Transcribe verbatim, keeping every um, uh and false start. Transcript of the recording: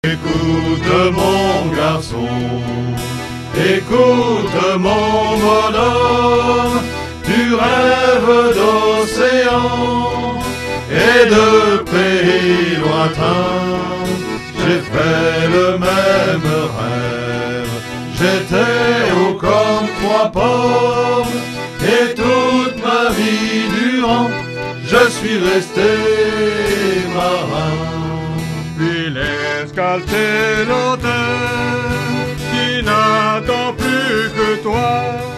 Écoute mon garçon, écoute mon bonhomme, tu rêves d'océan et de pays lointains. J'ai fait le même rêve, j'étais haut comme trois pommes, et toute ma vie durant, je suis resté marin. Puis l'escale c'est l'auteur qui n'attend plus que toi.